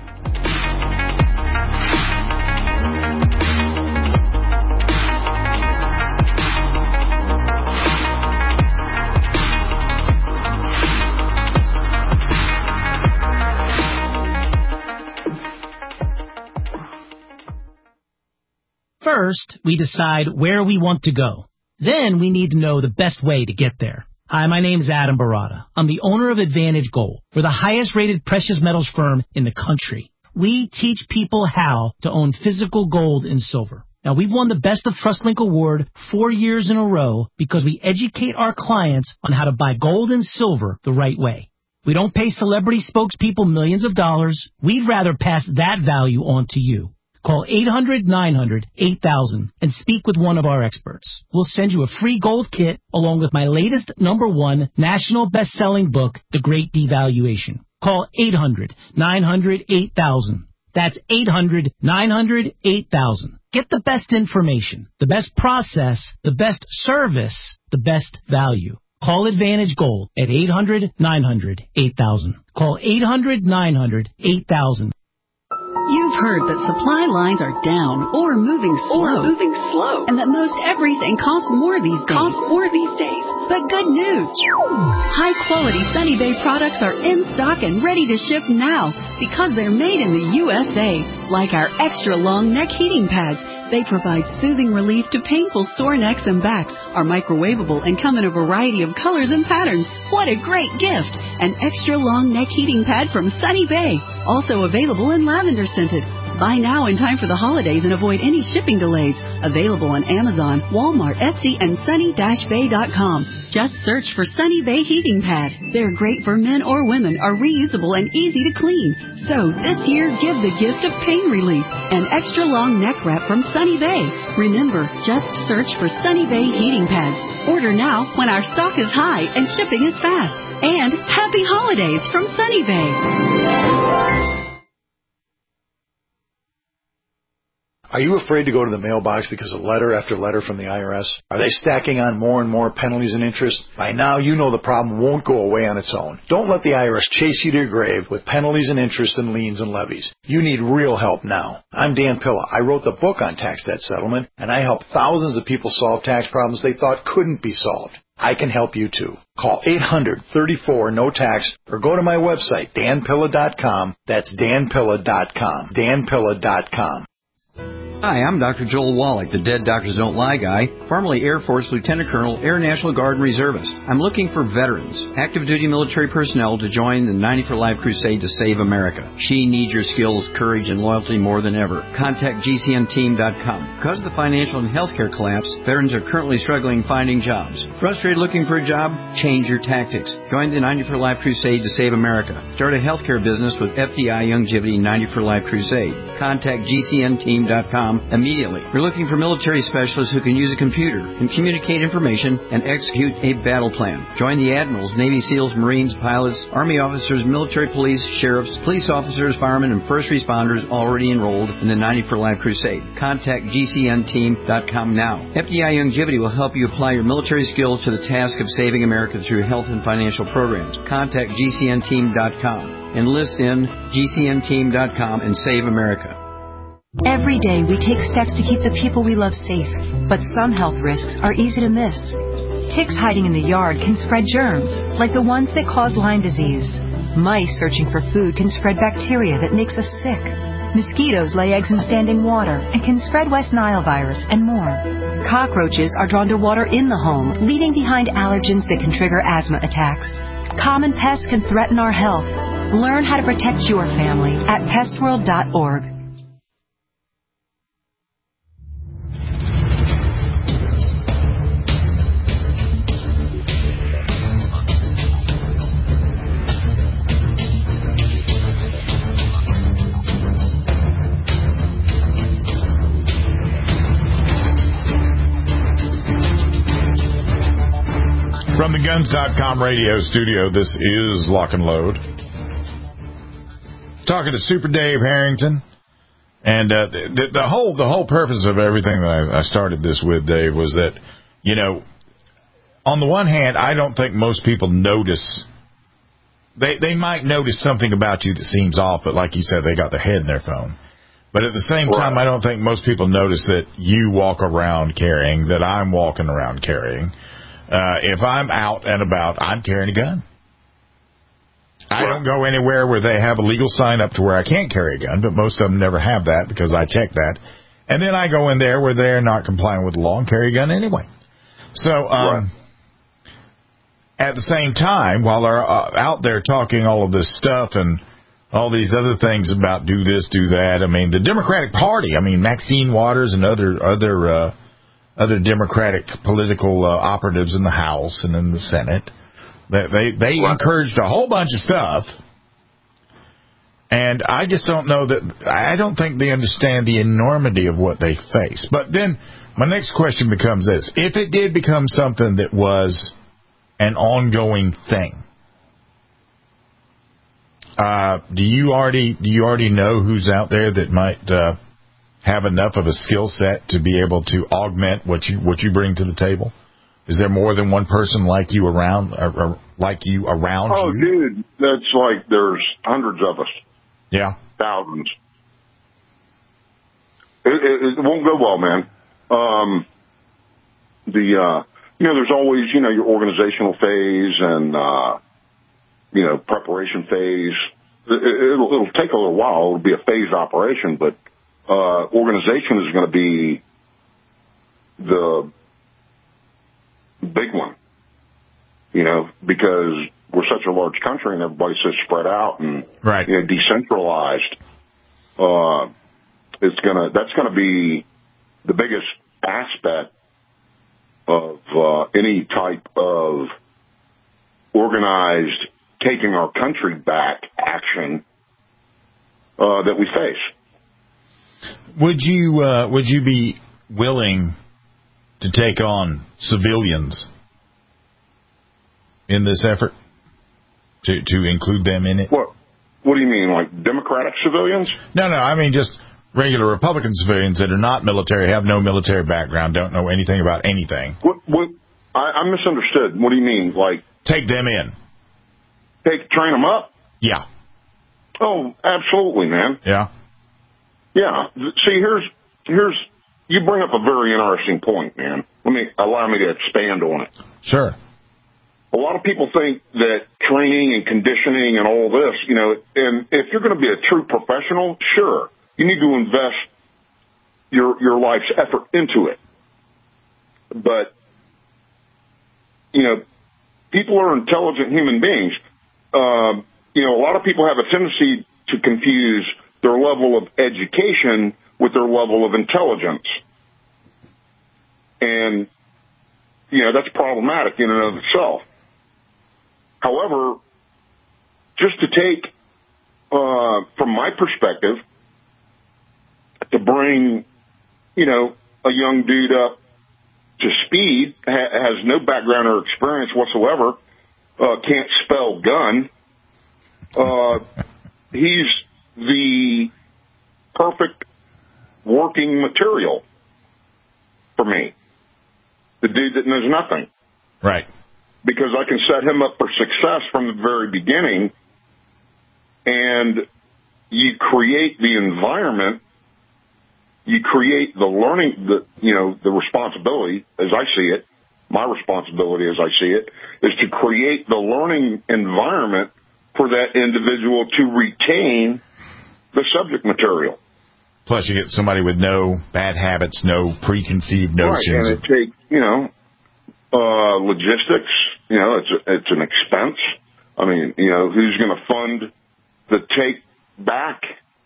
S18: First, we decide where we want to go. Then we need to know the best way to get there. Hi, my name is Adam Barata. I'm the owner of Advantage Gold. We're the highest-rated precious metals firm in the country. We teach people how to own physical gold and silver. Now, we've won the Best of TrustLink Award four years in a row because we educate our clients on how to buy gold and silver the right way. We don't pay celebrity spokespeople millions of dollars. We'd rather pass that value on to you. Call eight hundred, nine hundred, eight thousand and speak with one of our experts. We'll send you a free gold kit along with my latest number one national best-selling book, The Great Devaluation. Call eight hundred, nine hundred, eight thousand. That's eight hundred, nine hundred, eight thousand. Get the best information, the best process, the best service, the best value. Call Advantage Gold at eight hundred, nine hundred, eight thousand. Call eight hundred, nine hundred, eight thousand.
S9: You've heard that supply lines are down or moving slow.
S16: Or moving slow.
S9: And that most everything costs more these days.
S16: Costs more these days.
S9: But good news. High-quality Sunny Bay products are in stock and ready to ship now because they're made in the U S A. Like our extra-long neck heating pads. They provide soothing relief to painful sore necks and backs, are microwavable, and come in a variety of colors and patterns. What a great gift! An extra-long neck heating pad from Sunny Bay. Also available in lavender scented. Buy now in time for the holidays and avoid any shipping delays. Available on Amazon, Walmart, Etsy, and sunny dash bay dot com. Just search for Sunny Bay Heating Pad. They're great for men or women, are reusable and easy to clean. So this year, give the gift of pain relief. An extra long neck wrap from Sunny Bay. Remember, just search for Sunny Bay Heating Pads. Order now when our stock is high and shipping is fast. And happy holidays from Sunny Bay.
S19: Are you afraid to go to the mailbox because of letter after letter from the I R S? Are they stacking on more and more penalties and interest? By now, you know the problem won't go away on its own. Don't let the I R S chase you to your grave with penalties and interest and liens and levies. You need real help now. I'm Dan Pilla. I wrote the book on tax debt settlement, and I help thousands of people solve tax problems they thought couldn't be solved. I can help you too. Call eight hundred, thirty-four, no tax or go to my website, dan pilla dot com. That's dan pilla dot com. dan pilla dot com.
S20: Hi, I'm Doctor Joel Wallach, the Dead Doctors Don't Lie guy, formerly Air Force Lieutenant Colonel, Air National Guard and Reservist. I'm looking for veterans, active duty military personnel to join the ninety for Life crusade to save America. She needs your skills, courage, and loyalty more than ever. Contact G C N team dot com. Because of the financial and healthcare collapse, veterans are currently struggling finding jobs. Frustrated looking for a job? Change your tactics. Join the ninety for Life crusade to save America. Start a healthcare business with F D I Youngevity ninety for Life crusade. Contact G C N team dot com immediately. We're looking for military specialists who can use a computer and communicate information and execute a battle plan. Join the admirals, Navy SEALs, Marines, pilots, Army officers, military police, sheriffs, police officers, firemen, and first responders already enrolled in the ninety for Life crusade. Contact G C N team dot com now. F D I Youngevity will help you apply your military skills to the task of saving America through health and financial programs. Contact G C N team dot com. Enlist in G C N team dot com and save America.
S21: Every day we take steps to keep the people we love safe, but some health risks are easy to miss. Ticks hiding in the yard can spread germs, like the ones that cause Lyme disease. Mice searching for food can spread bacteria that makes us sick. Mosquitoes lay eggs in standing water and can spread West Nile virus and more. Cockroaches are drawn to water in the home, leaving behind allergens that can trigger asthma attacks. Common pests can threaten our health. Learn how to protect your family at pest world dot org.
S4: From the Guns dot com radio studio, this is Lock and Load. Talking to Super Dave Harrington. And uh, the, the whole the whole purpose of everything that I, I started this with, Dave, was that, you know, on the one hand, I don't think most people notice. They, they might notice something about you that seems off, but like you said, they got their head in their phone. But at the same time, I don't think most people notice that you walk around carrying, that I'm walking around carrying. Uh, if I'm out and about, I'm carrying a gun. I don't go anywhere where they have a legal sign up to where I can't carry a gun, but most of them never have that because I check that. And then I go in there where they're not complying with the law and carry a gun anyway. So, um, at the same time, while they're uh, out there talking all of this stuff and all these other things about do this, do that, I mean, the Democratic Party, I mean, Maxine Waters and other, other, uh, other Democratic political uh, operatives in the House and in the Senate. They they, they right. encouraged a whole bunch of stuff, and I just don't know that. I don't think they understand the enormity of what they face. But then my next question becomes this: if it did become something that was an ongoing thing, uh, do you already do you already know who's out there that might Uh, have enough of a skill set to be able to augment what you what you bring to the table? Is there more than one person like you around, or, or like you around
S5: oh,
S4: you?
S5: Oh, dude, that's like there's hundreds of us.
S4: Yeah,
S5: thousands. It, it, it won't go well, man. Um, the uh, you know, there's always you know your organizational phase and uh, you know preparation phase. It, it'll, it'll take a little while. It'll be a phased operation, but Uh, organization is going to be the big one, you know, because we're such a large country and everybody's so spread out and
S4: right.
S5: you know, decentralized. Uh, it's gonna that's gonna be the biggest aspect of uh, any type of organized taking our country back action uh, that we face.
S4: Would you uh, would you be willing to take on civilians in this effort to to include them in it?
S5: What What do you mean, like Democratic civilians?
S4: No, no. I mean just regular Republican civilians that are not military, have no military background, don't know anything about anything.
S5: What? What? I, I misunderstood. What do you mean? Like
S4: take them in?
S5: Take train them up?
S4: Yeah.
S5: Oh, absolutely, man.
S4: Yeah.
S5: Yeah. See, here's here's you bring up a very interesting point, man. Let me allow me to expand on it.
S4: Sure.
S5: A lot of people think that training and conditioning and all this, you know, and if you're going to be a true professional, sure, you need to invest your your life's effort into it. But, you know, people are intelligent human beings. Uh, you know, a lot of people have a tendency to confuse their level of education with their level of intelligence. And, you know, that's problematic in and of itself. However, just to take, uh, from my perspective, to bring, you know, a young dude up to speed, ha- has no background or experience whatsoever, uh, can't spell gun, uh, he's the perfect working material for me. The dude that knows nothing.
S4: Right.
S5: Because I can set him up for success from the very beginning, and you create the environment, you create the learning, the, you know, the responsibility, as I see it, my responsibility as I see it, is to create the learning environment for that individual to retain the subject material.
S4: Plus, you get somebody with no bad habits, no preconceived notions.
S5: Right, and it takes, you know, uh, logistics, you know, it's a, it's an expense. I mean, you know, who's going to fund the take back?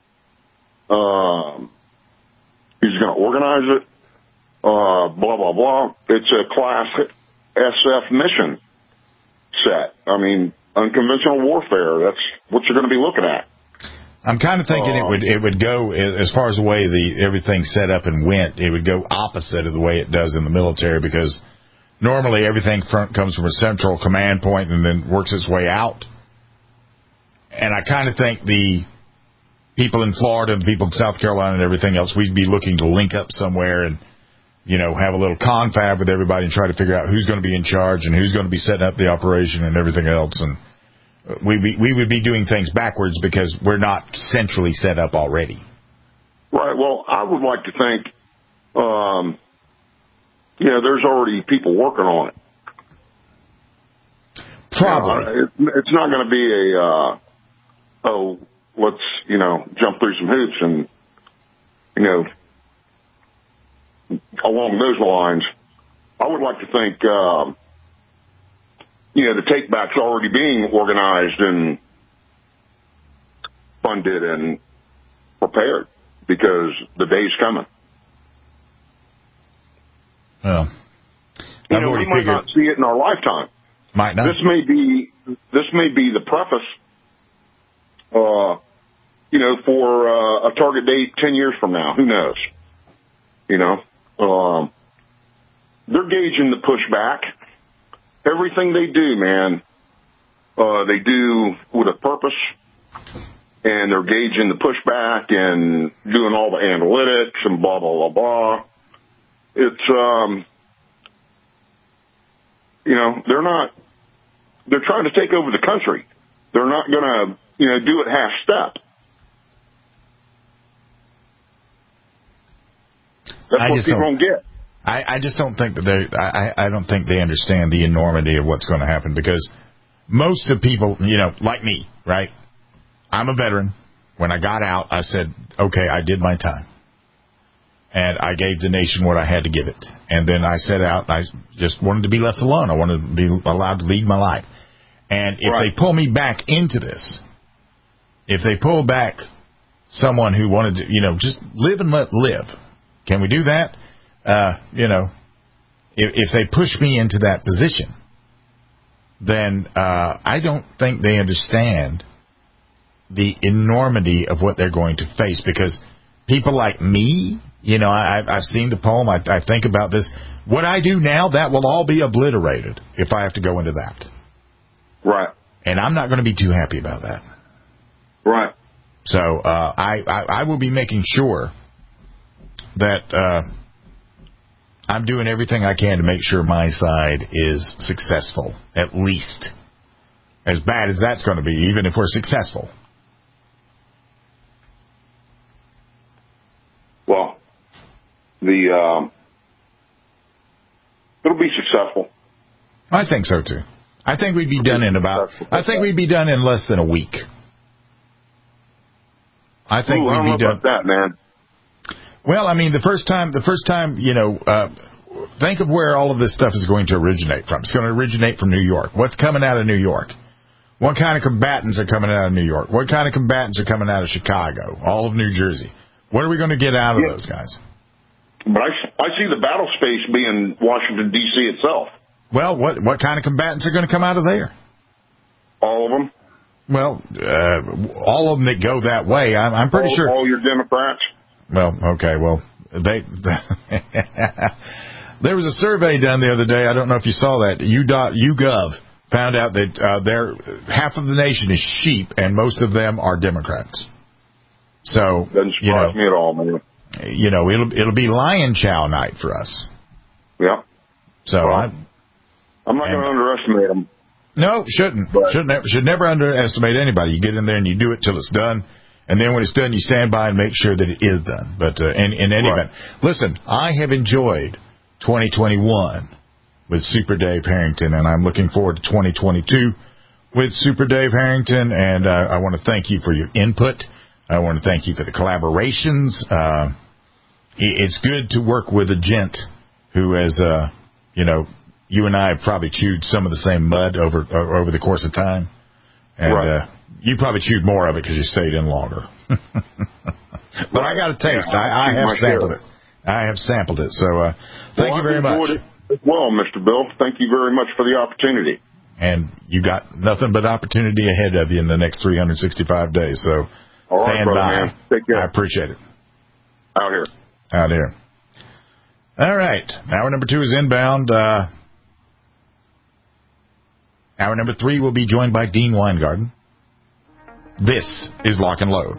S5: Um, who's going to organize it? Uh, blah, blah, blah. It's a class S F mission set. I mean, unconventional warfare, that's what you're going to be looking at.
S4: I'm kind of thinking
S5: uh,
S4: it would it would go, as far as the way the everything set up and went, it would go opposite of the way it does in the military, because normally everything front comes from a central command point and then works its way out. And I kind of think the people in Florida, the people in South Carolina and everything else, we'd be looking to link up somewhere and, you know, have a little confab with everybody and try to figure out who's going to be in charge and who's going to be setting up the operation and everything else. And we we, we would be doing things backwards because we're not centrally set up already.
S5: Right. Well, I would like to think, um, you know, there's already people working on it.
S4: Probably.
S5: Uh, it, it's not going to be a, uh, oh, let's, you know, jump through some hoops and, you know, along those lines. I would like to think, um, you know, the take-back's already being organized and funded and prepared because the day's coming.
S4: Well,
S5: you know, we might
S4: figured.
S5: not see it in our lifetime.
S4: Might not.
S5: This may be this may be the preface, uh, you know, for uh, a target date ten years from now. Who knows? You know, um, they're gauging the pushback. Everything they do, man, uh, they do with a purpose, and they're gauging the pushback and doing all the analytics and blah, blah, blah, blah. It's, um, you know, they're not, they're trying to take over the country. They're not going to, you know, do it half step. That's
S4: I
S5: what
S4: just
S5: people
S4: don't
S5: don't get.
S4: I, I just don't think that they. I, I don't think they understand the enormity of what's going to happen, because most of people, you know, like me, right? I'm a veteran. When I got out, I said, "Okay, I did my time, and I gave the nation what I had to give it." And then I set out. And I just wanted to be left alone. I wanted to be allowed to lead my life. And if right. they pull me back into this, if they pull back someone who wanted to, you know, just live and let live, can we do that? Uh, you know, if, if they push me into that position, then uh, I don't think they understand the enormity of what they're going to face. Because people like me, you know, I, I've seen the poem. I, I think about this. What I do now, that will all be obliterated if I have to go into that.
S5: Right.
S4: And I'm not going to be too happy about that.
S5: Right.
S4: So uh, I, I, I will be making sure that uh, I'm doing everything I can to make sure my side is successful, at least. As bad as that's going to be, even if we're successful.
S5: Well, the um, it'll be successful.
S4: I think so too. I think we'd be done in about. I think we'd be done in less than a week. I think
S5: Ooh,
S4: we'd
S5: I don't
S4: be
S5: know
S4: done.
S5: About that, man.
S4: Well, I mean, the first time, the first time, you know, uh, think of where all of this stuff is going to originate from. It's going to originate from New York. What's coming out of New York? What kind of combatants are coming out of New York? What kind of combatants are coming out of Chicago? All of New Jersey. What are we going to get out of yeah. those guys?
S5: But I, I see the battle space being Washington, D C itself.
S4: Well, what what kind of combatants are going to come out of there?
S5: All of them.
S4: Well, uh, all of them that go that way, I'm, I'm pretty
S5: all,
S4: sure.
S5: All your Democrats.
S4: Well, okay, well, they. There was a survey done the other day. I don't know if you saw that. U YouGov found out that uh, they're, half of the nation is sheep, and most of them are Democrats. So
S5: doesn't surprise
S4: you know,
S5: me at all, man.
S4: You know, it'll it'll be lion chow night for us.
S5: Yeah.
S4: So
S5: well,
S4: I,
S5: I'm not going to underestimate them.
S4: No, shouldn't.
S5: But,
S4: should never should never underestimate anybody. You get in there and you do it till it's done, and then when it's done, you stand by and make sure that it is done. But uh, in in any
S5: right.
S4: event, listen, I have enjoyed twenty twenty-one with Super Dave Harrington, and I'm looking forward to twenty twenty-two with Super Dave Harrington. And uh, I want to thank you for your input. I want to thank you for the collaborations. Uh, it's good to work with a gent who has, uh, you know, you and I have probably chewed some of the same mud over over the course of time. And
S5: right.
S4: uh, you probably chewed more of it because you stayed in longer. But right. I got a taste.
S5: Yeah,
S4: I, I have sampled
S5: share.
S4: it. I have sampled it. So uh, thank
S5: well,
S4: you very much.
S5: It as well, Mister Bill. Thank you very much for the opportunity.
S4: And you got nothing but opportunity ahead of you in the next three hundred sixty-five days. So
S5: All
S4: stand
S5: right, brother,
S4: by.
S5: man. Take care.
S4: I appreciate it.
S5: Out here.
S4: Out here. All right. Hour number two is inbound. Uh, hour number three will be joined by Dean Weingarten. This is Lock and Load.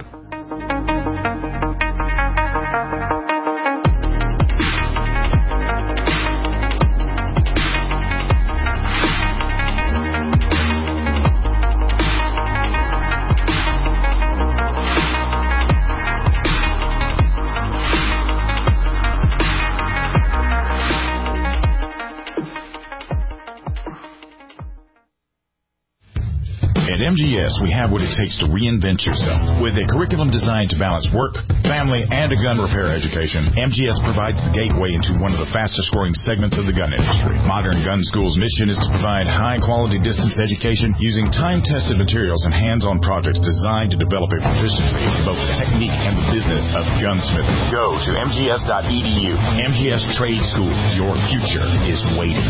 S4: At M G S, we have what it takes to reinvent yourself. With a curriculum designed to balance work, family, and a gun repair education, M G S provides the gateway into one of the fastest-growing segments of the gun industry. Modern Gun School's mission is to provide high-quality distance education using time-tested materials and hands-on projects designed to develop a proficiency in both the technique and the business of gunsmithing. Go to M G S dot E D U. M G S Trade School. Your future is waiting.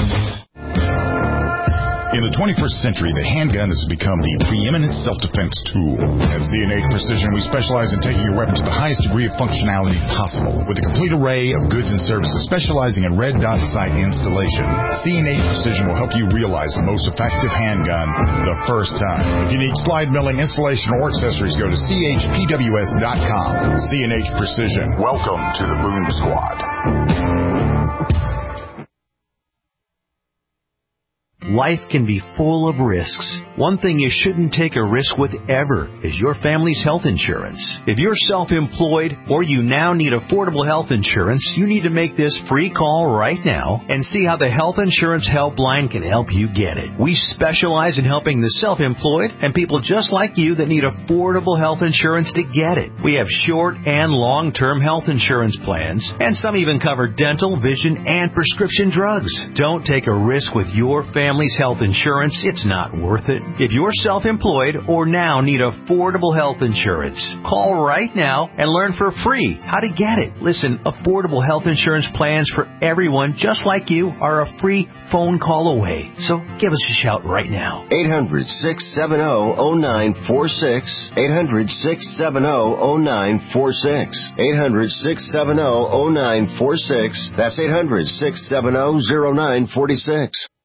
S4: In the twenty-first century, the handgun has become the preeminent self-defense tool. At C and H Precision, we specialize in taking your weapon to the highest degree of functionality possible. With a complete array of goods and services specializing in red dot sight installation, C and H Precision will help you realize the most effective handgun the first time. If you need slide milling, installation, or accessories, go to C H P W S dot com. C and H Precision. Welcome to the Boom Squad.
S2: Life can be full of risks. One thing you shouldn't take a risk with ever is your family's health insurance. If you're self-employed or you now need affordable health insurance, you need to make this free call right now and see how the Health Insurance Helpline can help you get it. We specialize in helping the self-employed and people just like you that need affordable health insurance to get it. We have short and long-term health insurance plans, and some even cover dental, vision, and prescription drugs. Don't take a risk with your family's health insurance. It's not worth it. If you're self-employed or now need affordable health insurance, call right now and learn for free how to get it. Listen, affordable health insurance plans for everyone just like you are a free phone call away. So give us a shout right now.
S22: eight hundred, six seven zero, zero nine four six. eight hundred, six seven zero, zero nine four six. eight hundred, six seven zero, zero nine four six. That's eight hundred, six seven zero, zero nine four six.